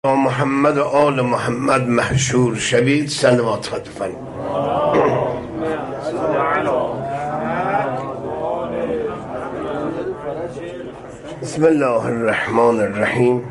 محمد و آل محمد محشور شوید. صلوات خطفن. بسم الله الرحمن الرحیم.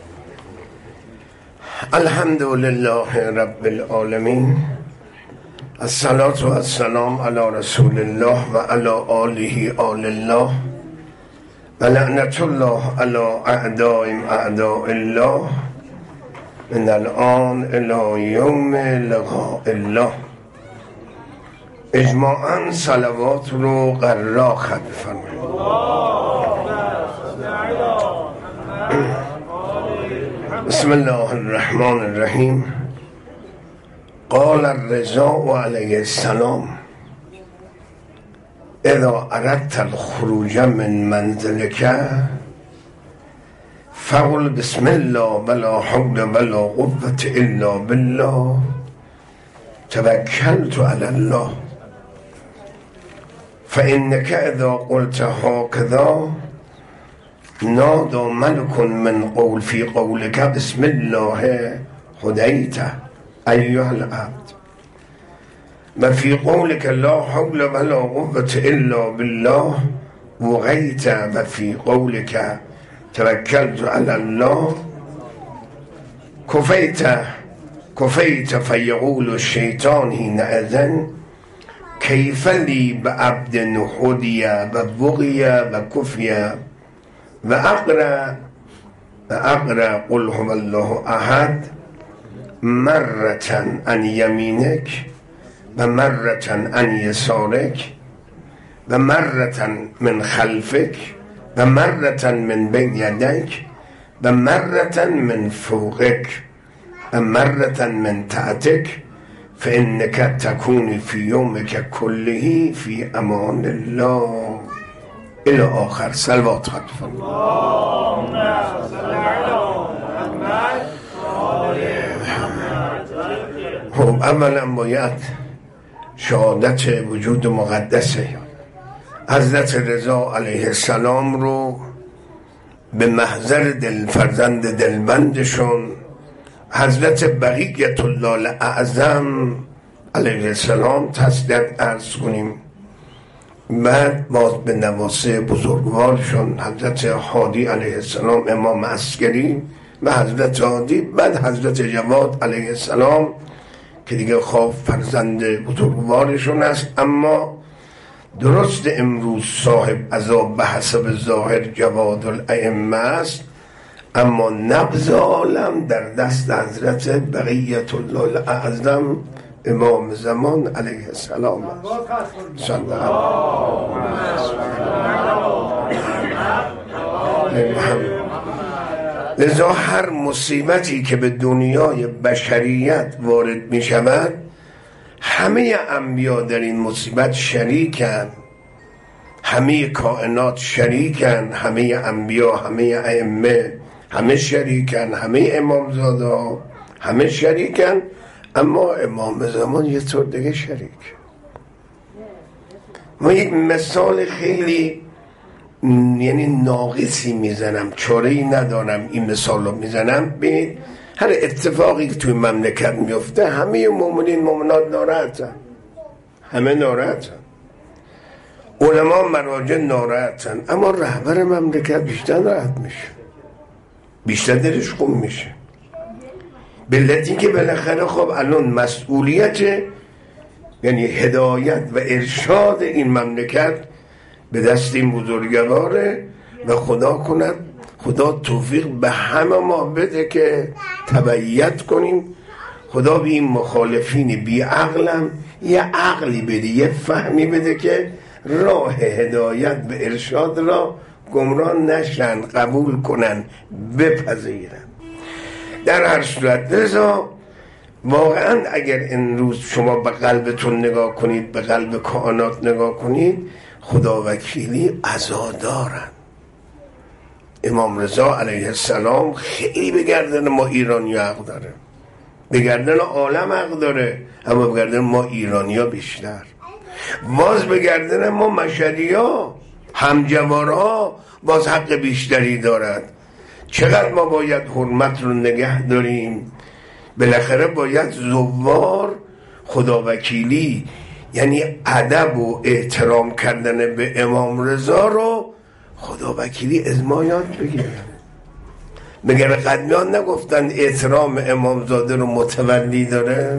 الحمد لله رب العالمین. الصلاة و السلام علی رسول الله و علی آله آل الله و لعنت الله علی اعدائهم اعداء الله من الان الى یوم لقاء الله. اجماعاً صلوات رو قرار خط بفرمایید. بسم الله الرحمن الرحیم. قال الرضا علیه السلام اذا اردت الخروج من منزلك فقل بسم الله ولا حول ولا قوة الا بالله توكلت على الله فإنك اذا قلت هكذا نادى ملك من قول في قولك بسم الله هديت أيها العبد وفي قولك لا حول ولا قوة إلا بالله وغيت وفي قولك توكلت على الله كفيت فيقول الشيطان حينئذ كيف لي بعبد هدي وبغي وكفي وأقرأ قل هو الله أحد مرة عن يمينك ومرة عن يسارك ومرة من خلفك ومرة من بين يديك ومرة من فوقك ومرة من تحتك فإنك تكون في يومك كله في أمان الله إلى آخر. صلوات خطفا. خب اولا باید شهادت وجود مقدسه حضرت رضا علیه السلام رو به محضر فرزند دلبندشون حضرت بقیت الله الاعظم علیه السلام تصدیق عرض کنیم. بعد باز به نواسه بزرگوارشون حضرت هادی علیه السلام امام عسکری و حضرت هادی، بعد حضرت جواد علیه السلام که دیگه خواب فرزند بزرگوارشون است، اما درست امروز صاحب عذاب به حسب ظاهر جواد الائمه است، اما نبض عالم در دست حضرت بقیت الله الاعظم امام زمان علیه السلام است. صلی الله علیه محمد. لذا هر مصیبتی که به دنیای بشریت وارد می شود همه انبیا در این مصیبت شریکن، همه کائنات شریکن، همه انبیا، همه ائمه، همه شریکن، همه امامزاده همه شریکن، اما امام زمان یه طور دیگه شریک. ما یک مثال خیلی یعنی ناقصی میزنم، چاره‌ای ندارم این مثال رو میزنم. ببینید هر اتفاقی که توی مملکت میفته همه مومنین مومنات ناراحتن، همه ناراحتن، علما مراجع ناراحتن، اما رهبر مملکت بیشتر راحت میشه، بیشتر دلش خوب میشه. به علتی که بالاخره خب الان مسئولیت یعنی هدایت و ارشاد این مملکت به دست این بزرگواره و خدا کند خدا توفیق به همه ما بده که تبعیت کنیم. خدا به این مخالفین بی عقلم یه عقلی بده، یه فهمی بده که راه هدایت به ارشاد را گمراه نشن، قبول کنن، بپذیرن. در هر صورت رضا واقعا اگر این روز شما به قلبتون نگاه کنید، به قلب کائنات نگاه کنید، خدا وکیلی عزادارن. امام رضا علیه السلام خیلی به گردن ما ایرانی حق داره، به گردن عالم حق داره، اما به گردن ما ایرانی ها بیشتر، باز به گردن ما مشهدی ها همجوار ها باز حق بیشتری دارد. چقدر ما باید حرمت رو نگه داریم. بالاخره باید زوار خداوکیلی، یعنی ادب و احترام کردن به امام رضا رو خداوکیلی از ما یاد بگیرن. مگر قدمیان نگفتن احترام امامزاده رو متولی داره؟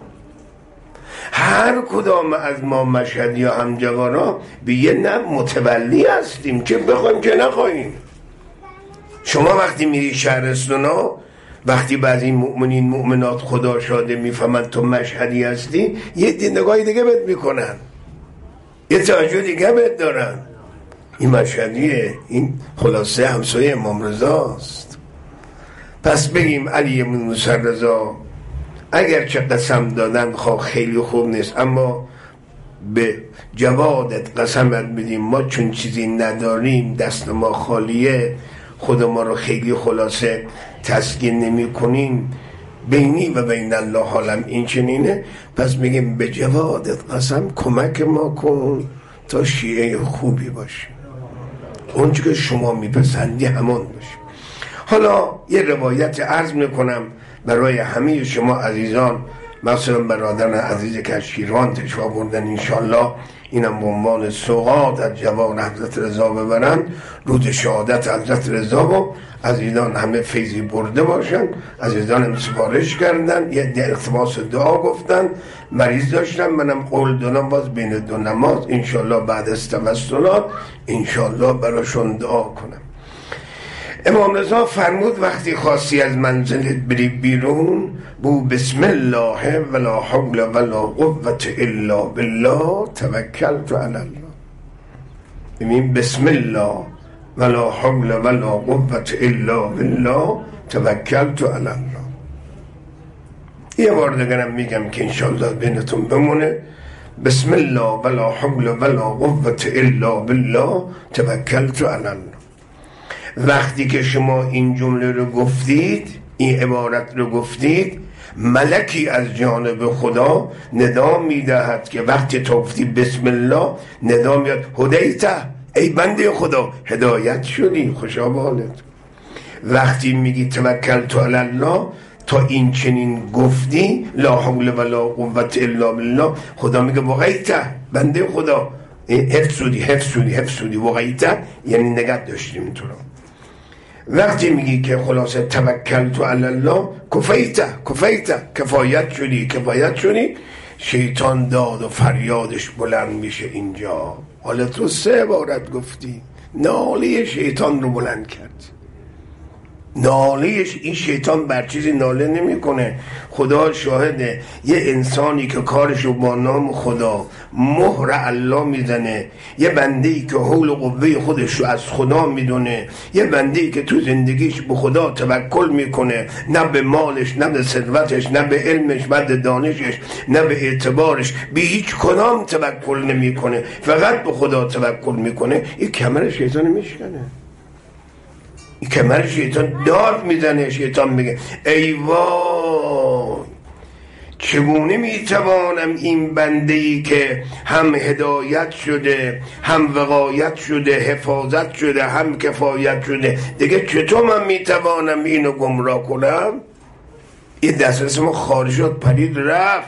هر کدام از ما مشهدی یا همجوارا به یه نه متولی هستیم، چه بخوایم چه نخواهیم. شما وقتی میری شهرستانا، وقتی بعضی مؤمنین مؤمنات خدا شاده میفهمن تو مشهدی هستی، یه نگاهی دیگه بهت میکنن، یه توجه دیگه بهت دارن. این مشهدیه، این خلاصه همسایه امام رضاست. پس بگیم علی بن موسی رضا اگر چه قسم دادن خواه خیلی خوب نیست، اما به جوادت قسمت بدیم ما چون چیزی نداریم، دست ما خالیه، خود ما رو خیلی خلاصه تسکین نمی کنیم، بینی و بین الله حالم این چنینه. پس میگیم به جوادت قسم کمک ما کن تا شیعه خوبی باشه، اونچه که شما میپسندی همون باشه. حالا یه روایت عرض میکنم برای همه شما عزیزان، مثلا برادران عزیز که از شیران تشریف بردن، انشالله اینم به عنوان سوغات از جوان حضرت رضا ببرن، روز شهادت حضرت رضا و عزیزان همه فیضی برده باشن. عزیزان هم سفارش کردن، یه اقتباس دعا گفتن، مریض داشتن، منم قول دادم باز بین دو نماز انشالله بعد از توسلات انشالله براشون دعا کنم. امام رضا فرمود وقتی خواستی از منزلت بری بیرون، بو بسم الله ولا حول ولا قوة الا بالله توکلت علی الله. ببین بسم الله ولا حول ولا قوة الا بالله توکلت علی الله. یه بار دیگرم میگم که انشاءالله بینتون بمونه. بسم الله ولا حول ولا قوة الا بالله توکلت علی الله. وقتی که شما این جمله رو گفتید، این عبارت رو گفتید، ملکی از جانب خدا ندا میدهد که وقتی تو گفتی بسم الله، ندا میاد هدیته، ای بنده خدا هدایت شدی، خوشا به حالت. وقتی میگی توکلت علی الله، تا این چنین گفتی لا حول ولا قوة الا بالله، خدا میگه وقیته، بنده خدا حفظ شدی وقیته، یعنی نگه داشتیم تو رو. وقتی میگی که خلاصه توکلت علی الله، کفیت کفایت شدی، شیطان داد و فریادش بلند میشه اینجا. حالا تو 3 عبارت گفتی، ناله شیطان رو بلند کرد. نالهش، این شیطان بر چیزی ناله نمیکنه. خدا شاهده، یه انسانی که کارشو با نام خدا مهر الله میزنه، یه بنده‌ای که حول و قوه خودش رو از خدا میدونه، یه بنده‌ای که تو زندگیش به خدا توکل میکنه، نه به مالش، نه به ثروتش، نه به علمش، نه به دانشش، نه به اعتبارش، به هیچ کدام توکل نمیکنه، فقط به خدا توکل میکنه، این کمر شیطان میشکنه. این کمر شیطان داد میزنه. شیطان میگه ای وای، چگونه میتوانم این بنده‌ای که هم هدایت شده، هم وقایت شده، حفاظت شده، هم کفایت شده، دیگه چطور من میتوانم اینو گمراه کنم؟ این دسترس ما خارج شد، پرید رفت.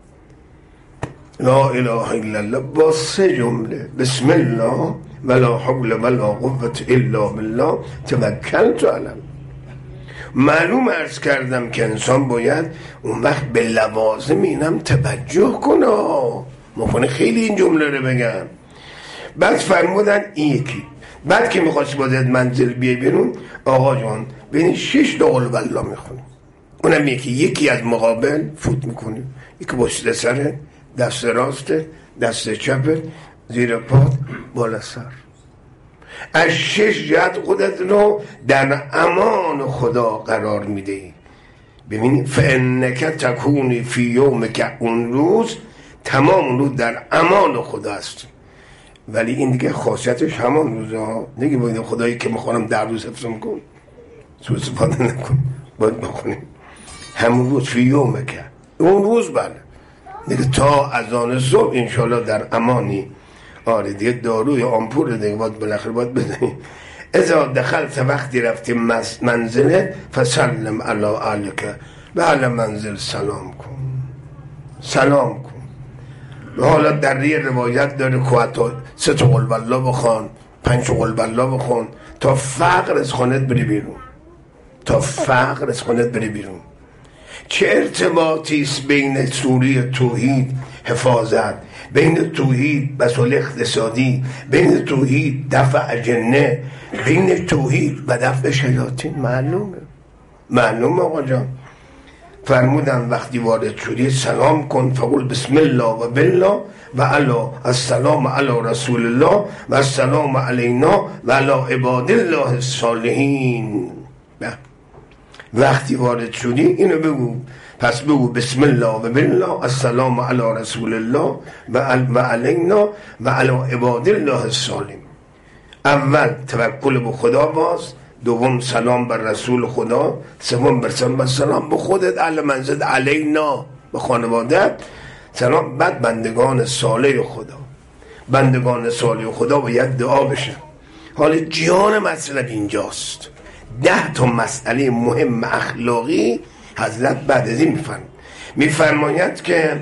لا اله الا الله با 3 جمله، بسم الله ولا حول ولا قوة الا بالله توکلت علی الله. معلوم عرض کردم که انسان باید اون وقت به لوازم اینم توجه کنه. ممکنه خیلی این جمله رو بگم. بعد فرمودن این یکی، بعد که میخواستی بازید منزل بیای بیرون، آقا جان بین 6 تا قل والله میخونیم، اونم یکی از مقابل فوت میکنیم، یکی پشت سره، دست راسته، دست چپت، زیر پات، بالا سر. از 6 جهت خودت رو در امان خدا قرار میده. ببینید فانک تکونی فی یومک، اون روز تمام روز در امان خدا است. ولی این دیگه خاصیتش همان روزها دیگه. باید خدایی که میخوانم در روز حفظم کن، سوء استفاده نکن، باید بخونیم همون روز فی یومک، اون روز بله دیگه تا اذان صبح انشالله در امانی. آره دیگه داروی آمپول دیگه باید بالاخره باید بزنیم. اذا دخلت وقتی رفتی منزلت فسلم علی اهلک، به اهل منزل سلام کن، سلام کن. حالا در یه روایت داره که حتی 3 قل والله بخوان، 5 قل والله بخون تا فقر از خانت بری بیرون، تا فقر از خانت بری بیرون. چه ارتباطی است بین سوره توحید حفاظت، بین توحید مسئله اقتصادی، بین توحید دفع جنه، بین توحید و دفع شیاطین؟ معلومه آقا جان. فرمودن وقتی وارد شدی سلام کن، فقول بسم الله و بالله و علا السلام علی رسول الله و السلام علینا و علی عباد الله الصالحین. وقتی وارد شدی اینو بگو، پس بگو بسم الله و بالله السلام علی رسول الله و علینا و علی عباد الله الصالحین. اول توکل به خدا باز، دوم سلام بر رسول خدا، سوم بر سلام به خودت، اهل منزل علینا به خانوادت سلام. بعد بندگان صالح خدا، بندگان صالح خدا باید دعا بشن. حالا جان مطلب اینجاست، 10 تا مسئله مهم اخلاقی حضرت بعد از این میفرماید که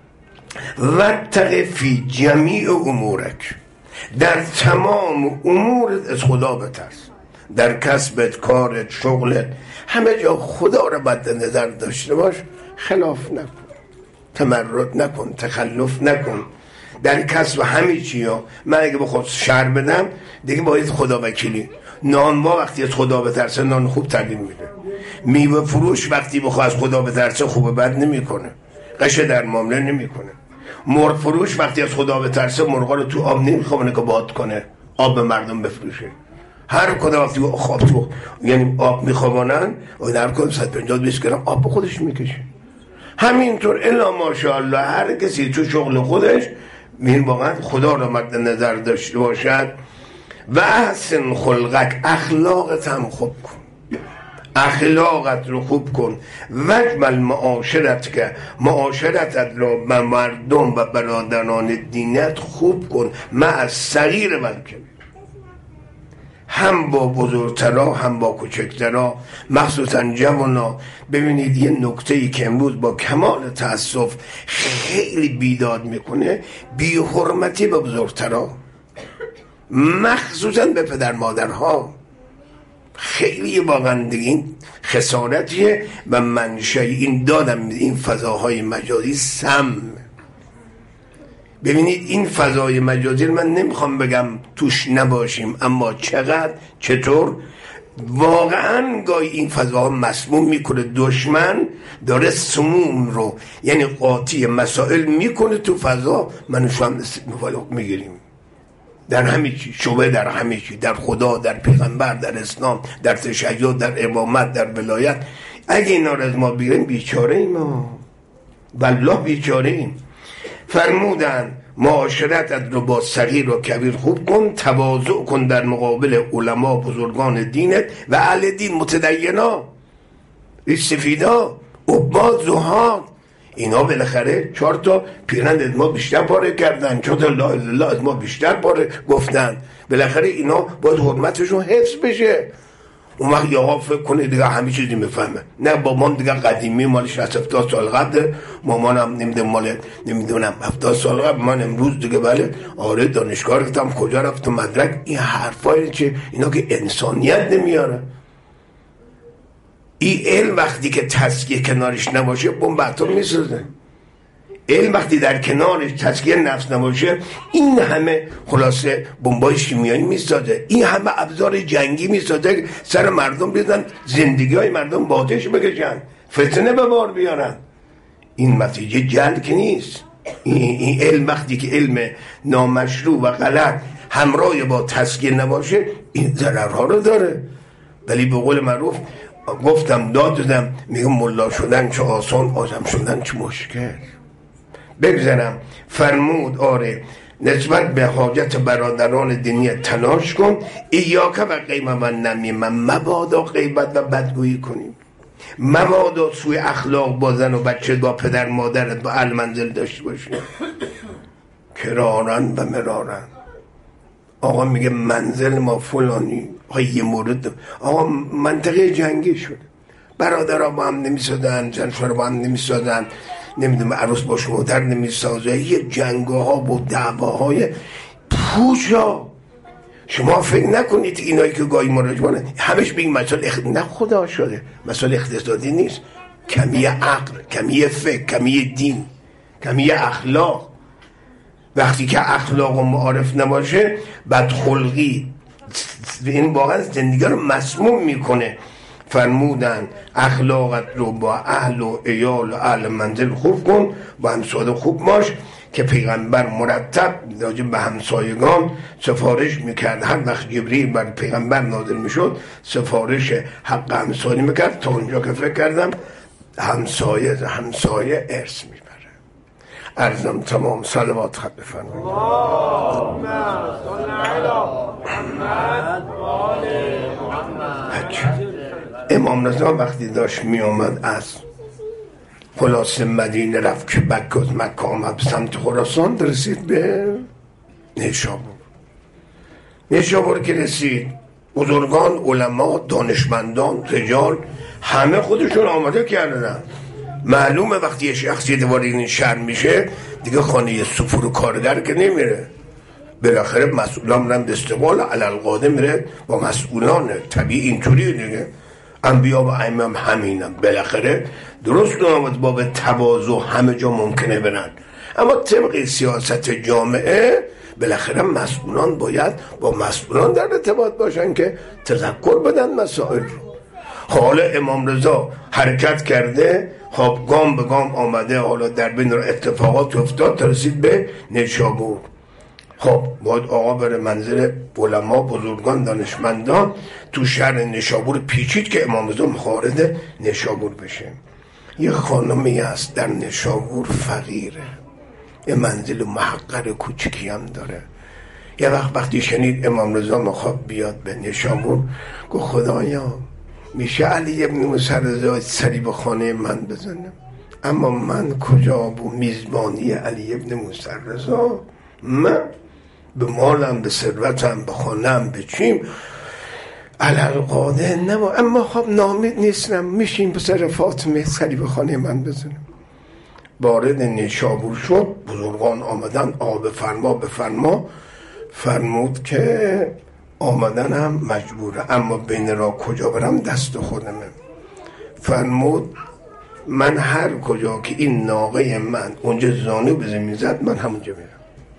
واتق فی جمیع امورک، در تمام امورت از خدا بترس، در کسبت، کارت، شغلت، همه جا خدا رو مد نظر داشته باش، خلاف نکن، تمرد نکن، تخلف نکن. در کسب همه چی ها من اگه بخواد شر بدم دیگه باید خدا وکیلی. نانوا وقتی از خدا بترسه نان خوب تقدیم میده. میوه فروش وقتی بخواد از خدا بترسه خوب بد نمیکنه، قشه در معامله نمیکنه. مرغ فروش وقتی از خدا بترسه مرغا رو تو آب نمیخوابونه که باد کنه، آب به مردم بفروشه. هر کدوم وقتی خواب تو یعنی آب میخوابونن و در کدوم 150-200 گرم آب به خودش میکشه. همینطور الا ماشاءالله هر کسی تو شغل خودش این واقعا خدا رو مد نظر داشته باشد. و احسن خلقک، اخلاقت هم خوب کن، اخلاقت رو خوب کن. وجمل معاشرت، که معاشرتت رو با مردم و برادران دینت خوب کن، مع صغیر و کبیر، هم با بزرگترا هم با کوچکترا، مخصوصا جوانا. ببینید یه نکته‌ای که امروز با کمال تأسف خیلی بیداد میکنه، بی حرمتی به بزرگترا، مخصوصا به پدر مادرها. خیلی واقعا این خسارتیه و منشأ این دادم این فضاهای مجازی سم. ببینید این فضای مجازی من نمیخوام بگم توش نباشیم، اما چطور واقعا گاهی این فضاها مسموم میکنه. دشمن داره سموم رو یعنی قاطی مسائل میکنه تو فضا، من شما میگیریم در همه چی، شبه در همه چی، در خدا، در پیغمبر، در اسلام، در تشیع، در امامت، در ولایت. اگه اینا رو از ما بگیریم بیچاره ایم ما، والله بیچاره ایم. فرمودن معاشرتت رو با صغیر و کبیر خوب کن، تواضع کن در مقابل علما بزرگان دینت و اهل دین، متدینا، استفیدا، عباد، زهاد. اینا بالاخره 4 تا پیرند از ما بیشتر پاره کردن، 4 تا لا اله الا الله از ما بیشتر پاره گفتن. بالاخره اینا باید حرمتشون حفظ بشه. اون وقت آقا فکر کنه دیگه همه چیزی میفهمه. نه بابام دیگه قدیمی مال 60-70 سال قبل، مامانم نمیدونم 70 سال قبل، من امروز دیگه بله آره دانشگاه رفتم، کجا رفتم، مدرک. این حرفایی که اینا که انسانیت نمیاره. این علم وقتی که تزکیه کنارش نباشه بمب اتم میسازه. علم وقتی در کنارش تزکیه نفس نباشه این همه خلاصه بمبای شیمیایی میسازه، این همه ابزار جنگی میسازه، سر مردم بیدن، زندگی های مردم با آتش بکشن، فتنه به بار بیارن. این نتیجه جل که نیست. این علم وقتی که علم نامشروع و غلط همراه با تزکیه نباشه این ضررها رو داره. ولی به قول معروف گفتم داد دادم، میگم ملا شدن چه آسان، آدم شدن چه مشکل. بگذارم فرمود آره نسبت به حاجت برادران دینی تلاش کن، ایاکه و غیبت و نمیمه، مبادا غیبت و بدگویی کنیم، مبادا سوی اخلاق با زن و بچه، با پدر مادرت، با اهل منزل داشته باشیم. کرارن و مرارن آقا میگه منزل ما فلانی، آقا یه مورد آقا منطقه جنگی شده، برادرها با هم نمیسادن، زنشوار با هم نمیسادن، نمیدونم عروس با شوهر نمیسازه، یه جنگ‌ها و دعواهای پوچا. شما فکر نکنید اینایی که گاهی مراجعه همش بگیم مسائل نه خدا شده، مسائل اقتصادی نیست، کمی عقل، کمی فکر، کمی دین، کمی اخلاق. وقتی که اخلاق و معارف نباشه بدخلقی این واقعا زندگی رو مسموم میکنه. فرمودن اخلاقت رو با اهل و عیال و اهل منزل خوب کن، با همسایه خوب باش، که پیغمبر مرتب راجع به همسایگان سفارش میکرد. هر وقت جبریل بر پیغمبر نازل میشد سفارش حق همسایه میکرد، تا اونجا که فکر کردم همسایه ارث میبره. عرضم تمام. صلوات خط بفرمایید. اللهم صل علی محمد و آل محمد. امام رضا وقتی داشت می آمد از خلاص مدینه رفت که مکه آمد به سمت خراسان، رسید به نیشابور که رسید بزرگان، علما، دانشمندان، رجال همه خودشون آماده کردن. معلومه وقتی یه شخصیت وارد این شهر میشه دیگه خانه سفور و کارگر که نمیره، بالاخره مسئولان میرن به استقبال، علالقاده میره با مسئولانه، طبیعی اینطوریه دیگه. انبیا و ائمه همینم، بالاخره درست آمد با به تواضع همه جا ممکنه برن، اما طبق سیاست جامعه بالاخره مسئولان باید با مسئولان در ارتباط باشن که تذکر بدن مسائل رو. حالا امام رضا حرکت کرده، خب گام به گام آمده، حالا در بین اتفاقات افتاد تا رسید به نیشابور. خب باید آقا بره منزل علما، بزرگان، دانشمندان تو شهر نیشابور پیچید که امام رضا مخارج نیشابور بشه. یه خانمی هست در نیشابور فقیره، یه منزل محقر کوچکی هم داره. یه وقتی شنید امام رضا میخواد بیاد به نیشابور، گفت خدایا میشه علی ابن موسی رضا سری به خانه من بزنم؟ اما من کجا بو میزبانی علی ابن موسی رضا؟ من به مالم، به ثروتم، به خانم، به چیم علالقاده نما، اما خب نامید نیستم، میشیم پسر فاطمه سری به خانه من بزنم. وارد نیشابور شد، بزرگان آمدن، آقا بفرما. فرمود که آمدن هم مجبوره، اما بین را کجا برم دست خودمه. فرمود من هر کجا که این ناقه من اونجا زانو به زمین زد من همونجا میرم.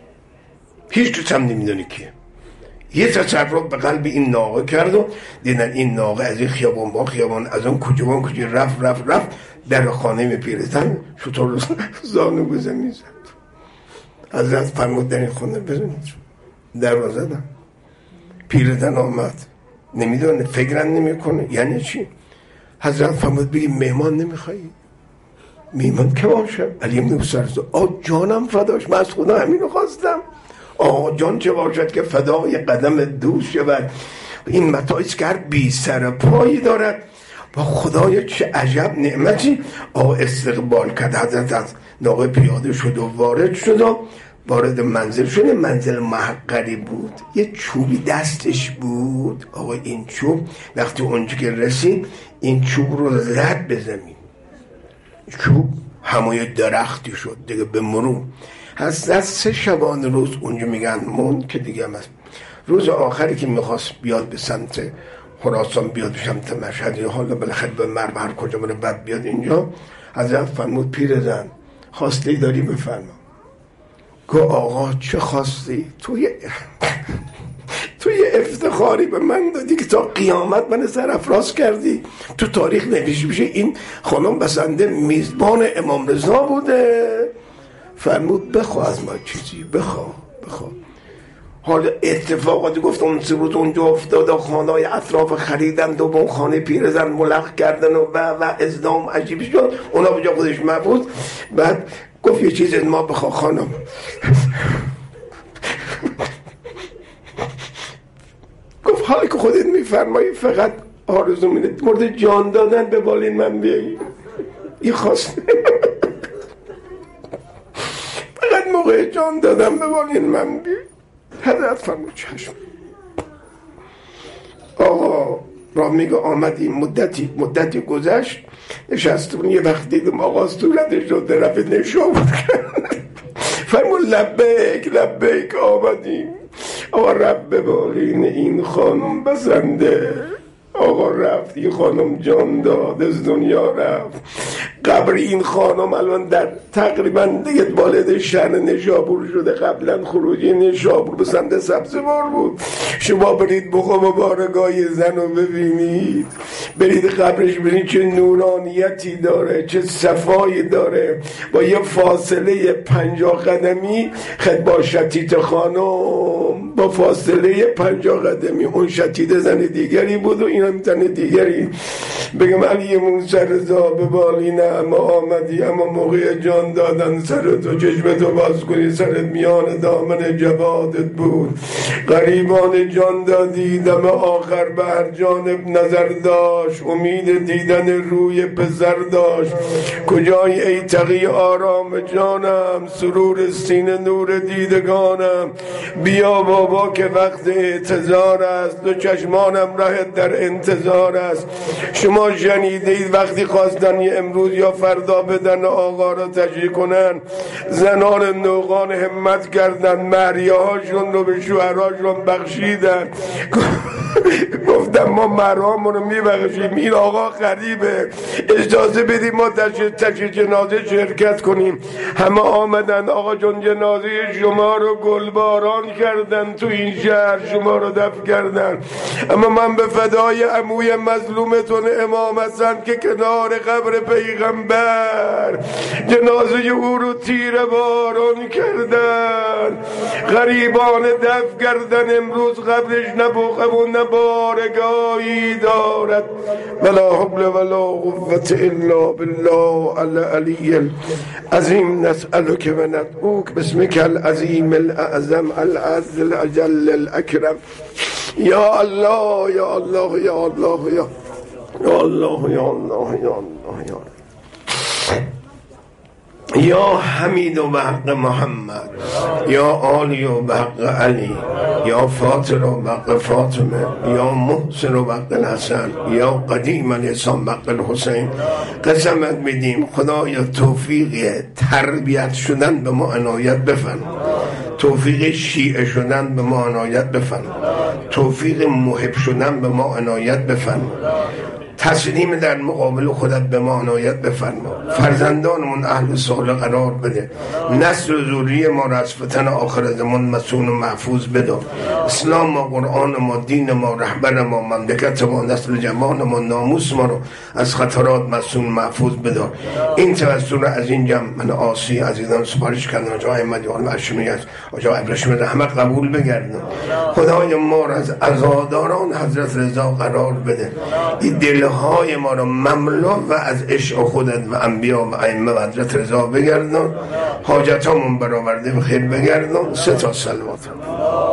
هیچ کس هم نمیدونه کیه. یه تصرف به قلب این ناقه کرد و دیدن این ناقه از این خیابان با خیابان، از اون کجا رفت در خانه پیرزن شطور زانو به زمین زد. حضرت فرمود در این خانه بزنید. در رو زدن، پیرزن آمد، نمیدونه، فکرن نمیکنه یعنی چی. حضرت فرمود بگی مهمان نمیخوایی؟ مهمان که باشه؟ علی ابن موسی رضا جانم فداش، من از خدا همینو خواستم. جان چه باشد که فدای قدم دوست شود، این متاعیست که هر بی سر پایی دارد. با خدای چه عجب نعمتی. استقبال کرد. حضرت از ناقه پیاده شد و وارد منزل شد. منزل محقری بود، یه چوبی دستش بود. این چوب وقتی اونجا که رسید این چوب رو زد به زمین، چوب همه درختی شد دیگه به مرور. از 3 شبانه روز اونجا میگن موند که دیگه هم هست. روز آخری که میخواست بیاد به سمت خراسان، بیاد به سمت مشهد، حالا بالاخره به مرو هر کجا بره بعد بیاد اینجا، حضرت فرمود پیرزن خواسته داری بفرما. گفت آقا چه خواستی؟ توی افتخاری به من دادی که تا قیامت من سرافراز کردی، تو تاریخ نوشته میشه این خانم بسنده میزبان امام رضا بوده. فرمود بخواه از ما چیزی، بخواه. حالا اتفاقاتی گفت اون 3 روز اونجا افتاد و خانه‌های اطراف خریدند و اون خانه پیرزن ملغ کردن و ازدام عجیبی شد. اونا به جا خودش مبود. بعد گفت یه چیز از ما بخواه خانم. گفت حالی که خودت میفرمایی فقط آرزو میده مورد جان دادن به بالین من بیایی. این خواست فقط موقع جان دادن به بالین من بیایی. حضرت فرمود چشم. آقا را میگه آمدیم، مدتی گذشت، نشستون، یه وقت دیدم آقا صورتش رو طرف نشابور کرد. فرمود لبیک آمدیم. آقا رب ببارین این خانم بسنده. آقا رفت، این خانم جان داد، از دنیا رفت. قبر این خانم الان در تقریبا دیگه بالد شهر نشابور شده. قبلا خروجی نشابور به سمت سبزوار بود. شما برید بخوام بارگاه زن رو ببینید، برید قبرش ببینید چه نورانیتی داره، چه صفایی داره. با یه فاصله 50 قدمی خد با شتیت خانم، با فاصله 50 قدمی اون شتیت زن دیگری بود و این هم زن دیگری. بگم علی موسی رضا به بالینه اما آمدی، اما موقع جان دادن سر تو چشمتو باز کنی، سرت میان دامن جوادت بود. غریبان جان دادی، دم آخر به هر جانب نظر داشت، امید دیدن روی پسر داشت. کجای ای تقی آرام جانم، سرور سینه نور دیدگانم. بیا بابا که وقت اعتذار است، دو چشمانم ره در انتظار است. شما شنیدید وقتی خواستن یه امروز یا فردا بدن آقا را تشریح کنن، زنان نوقان همت کردن، مهریه‌هاشون رو به شوهراشون بخشیدن. گفتم ما مرامون رو میبخشیم، این آقا غریبه، اجازه بدیم ما تشریح جنازه شرکت کنیم. همه آمدن، آقا جون جنازه شما رو گلباران کردن، تو این شهر شما رو دفن کردن. اما من به فدای عموی مظلومتون امام حسن که کنار قبر پیغمبر جنازه او رو تیره باران کردن، غریبان دفن کردن. امروز قبرش نه بوقه و نه بارگاهی دارد. ولا حول ولا قوة الا بالله العلی العظیم. نسألک و ندعوک باسمک العظیم الاعظم العز الاجل الاکرم. یا الله یا الله یا الله یا الله یا الله یا الله یا یا حمید و بحق محمد، یا آلی و بحق علی، یا فاطر و بحق فاطمه، یا محسن و بحق الحسن، یا قدیم الاسلام بحق الحسین. قسمت میدیم خدایا توفیق تربیت شدن به ما عنایت بفرما، توفیق شیعه شدن به ما عنایت بفرما، توفیق محب شدن به ما عنایت بفرما، تسلیم در مقابل خودت به ما عنایت بفرما. فرزندانمون اهل صالح قرار بده، نسل و ذریه ما را از فتن آخر زمان مسون و محفوظ بدار. اسلام ما، قرآن ما، دین ما، رهبر ما، مملکت ما، نسل جوان ما، ناموس ما رو از خطرات مسون محفوظ بدار. این توسط رو از این جمع من عاصی عزیزان سپارش کردن، آجا احمدی آل معشومی از آجا ابراهیم رحمت قبول بگردن. خدای ما را از عزاداران حضرت رضا قرار بده، این دلهای ما را مملو و از عشق خودت و انبیا و ائمه و حضرت رضا بگردن، حاجتامون برآورده و خیر بگردن. 3 تا صلوات.